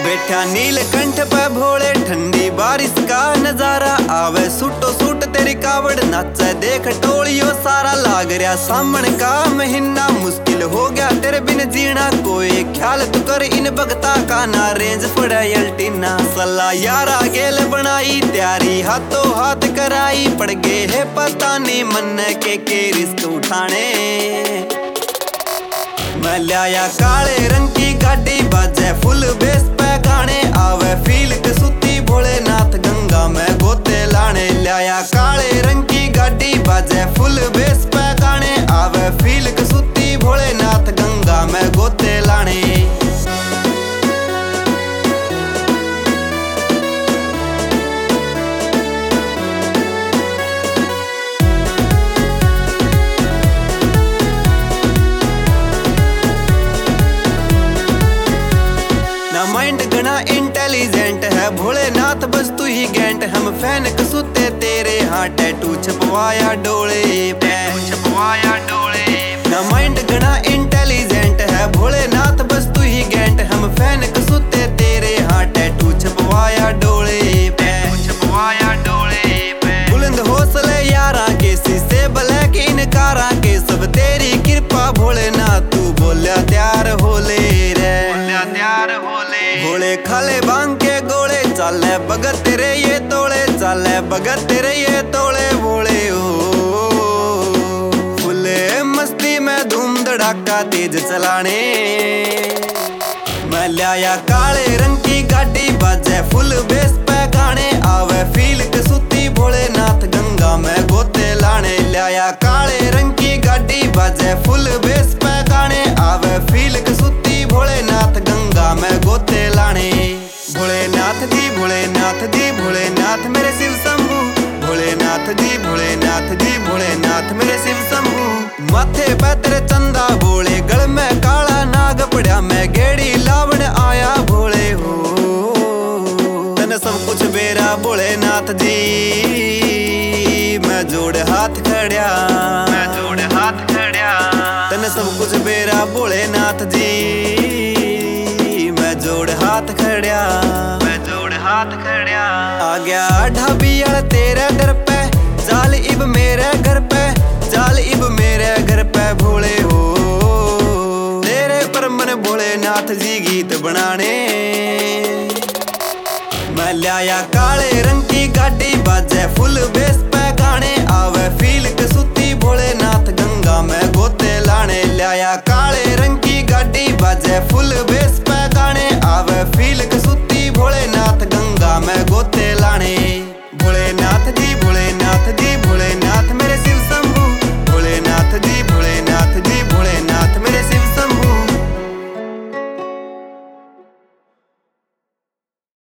बैठा नीलकंठ पे भोले, ठंडी बारिश का नजारा आवे, सूटो सूट तेरी कावड़ नाचे देख टोलियो सारा। लाग रहा सामन का महीना, मुश्किल हो गया तेरे बिन जीना। कोई ख्याल तू कर इन भगता का ना, रेंज पड़ा अल्टीना। सला यारा गेल बनाई तैयारी, हाथों हाथ कराई, पड़ गए है पता नहीं मन के रिस्क उठाने। मैं लाया काले रंग की गाड़ी, बाजे फुल बेस पे गाने, आवे फील के सुती भोलेनाथ गंगा में गोते लाने। लाया काले रंग की गाड़ी, बाजे फुल बेस पे गाने, आवे फील के सुती भोलेनाथ गंगा में गोते लाने। माइंड घना इंटेलिजेंट है भोलेनाथ, बस तू ही गेंट। हम फैन कसूते तेरे, हाँ टैटू छपवाया डोले पे, छपवाया डोले। ना माइंड घना इंटेलिजेंट है भोलेनाथ, बस तू ही गेंट। हम फैन कसूते तेरे, हाँ टैटू छपवाया डोले पे, छपवाया डोले पे। बुलंद हौसले यारा के, शीशे ब्लैक इनकारा के, सब तेरी कृपा भोलेनाथ। तू बोलिया त्यार होले रे, बोलिया त्यार होले। भोले खाले भांग के गोले, चाले भगत तेरे ये तोड़े, चाले भगत तेरे ये तोड़े। भोले ओ फुले मस्ती में धूम धड़ाका तेज चलाने। मैं लाया काले रंग की गाड़ी, बाजे फुल बेस पे गाने, आवे फील के सुती भोलेनाथ गंगा में गोते लाने। लाया काले रंग की गाड़ी, बाजे फुल बेस पे गाने, आवे फील के सुती भोलेनाथ गंगा में गोते लाने। भोलेनाथ जी भोलेनाथ जी भोलेनाथ मेरे शिव शंभू, भोलेनाथ जी भोलेनाथ जी भोलेनाथ मेरे शिव शंभू। माथे पे तेरे चंदा बोले, गल में काला नाग पड़ा, मैं गेड़ी लावण आया भोले हो। तने सब कुछ बेरा भोलेनाथ जी, मैं जोड़ हाथ खड़िया, मैं जोड़ हाथ खड़िया। तने सब कुछ बेरा भोलेनाथ जी, मैं जोड़ हाथ खड़िया, मैं जोड़ हाथ खड़िया। आ गया ढाबी वाला तेरे दर पे, चाल इब मेरे घर पे, चाल इब मेरे घर पे भोले हो। तेरे पर मन भोलेनाथ जी गीत बनाने। मैं लाया काले रंग की गाड़ी, बाजे फुल बेस पे गाने,